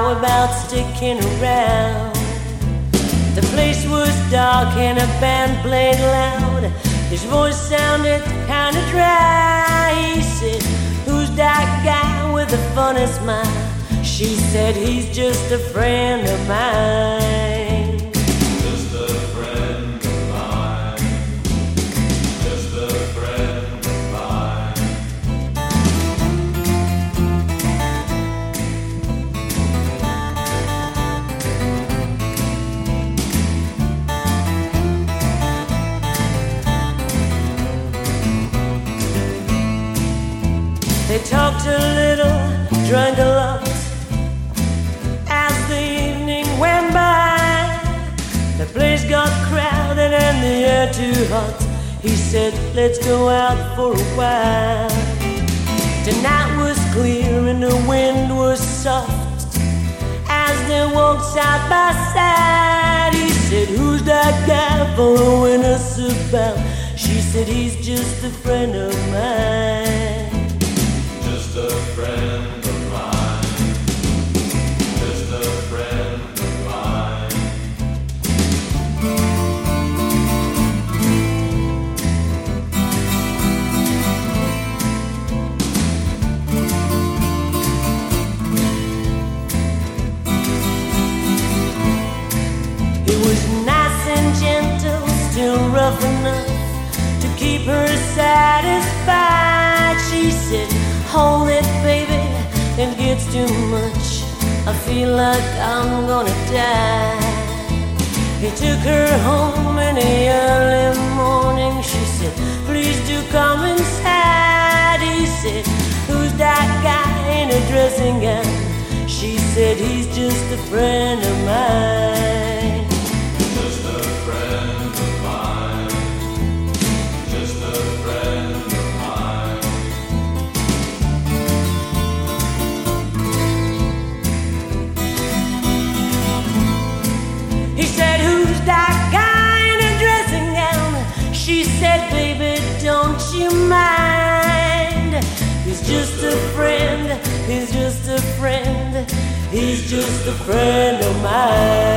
how about sticking around? The place was dark and a band played loud. His voice sounded kinda dry. He said, "Who's that guy with the funny smile?" She said, "He's just a friend of mine." Just a friend of mine. Just a friend of mine. They talked a little, drank a lot. As the evening went by, the place got crowded and the air too hot. He said, "Let's go out for a while." The night was clear and the wind was soft. As they walked side by side, he said, "Who's that guy following us about?" She said, "He's just a friend of mine." Just a friend of mine. Just a friend of mine. He was nice and gentle, still rough enough to keep her satisfied. She said, "Hold it, baby, it gets too much. I feel like I'm gonna die." He took her home in the early morning. She said, "Please do come inside." He said, "Who's that guy in a dressing gown?" She said, "He's just a friend of mine." Just a friend of mine. Just a friend of mine. He said, "Who's that guy in a dressing gown?" She said, "Baby, don't you mind? He's just a friend, he's just a friend, he's just a friend of mine."